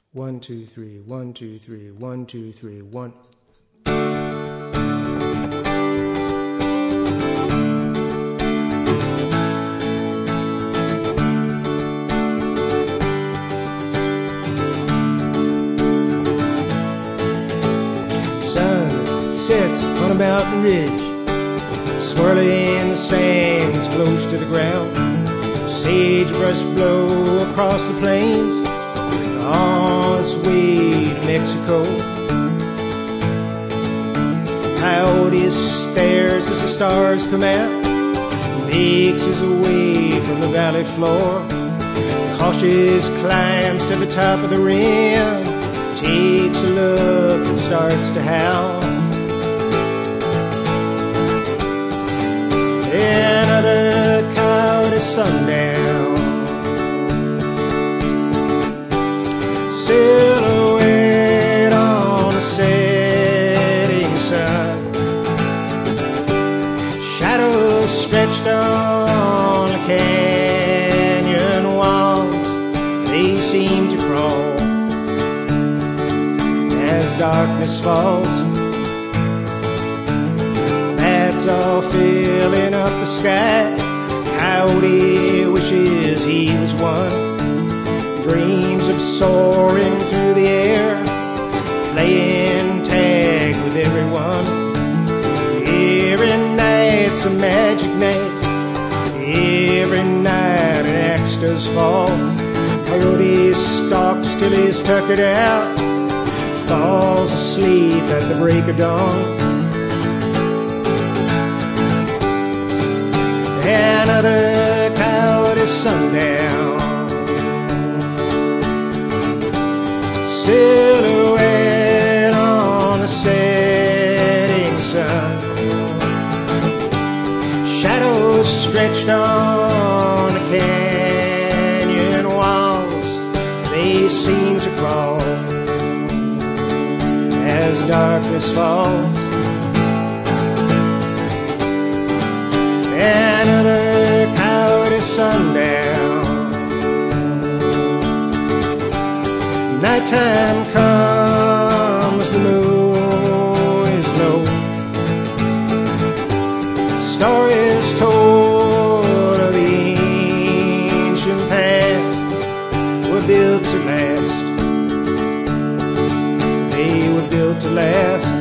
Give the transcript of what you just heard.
1, 2, 3, 1, 2, 3, 1, 2, 3, 1. Sun sets on a mountain ridge, swirling the sands close to the ground. Sagebrush blow across the plains on its way to Mexico. Coyote stares as the stars come out, makes his way from the valley floor. Cautious climbs to the top of the rim, takes a look and starts to howl. Another coyote sundown, silhouette on the setting sun, shadows stretched on the canyon walls, they seem to crawl as darkness falls. Bats all filling up the sky, Coyote wishes he was one. Dreams of soaring through the air, playing tag with everyone. Every night's a magic night, every night an axe does fall. Coyote stalks till he's tuckered out, falls asleep at the break of dawn. Another coyote sundown, silhouette on the setting sun, shadows stretched on the canyon walls, they seem to crawl as darkness falls. Another coyote sundown, nighttime comes, the moon is low. Stories told of the ancient past were built to last, they were built to last.